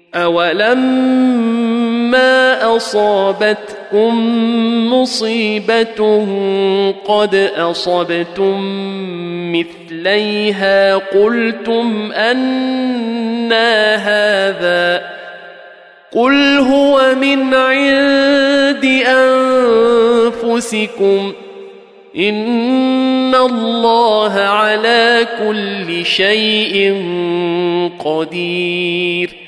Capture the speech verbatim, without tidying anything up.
أولما أصابتكم مصيبة قد أصبتم مثليها قلتم أنى هذا قل هو من عند أنفسكم إن الله على كل شيء قدير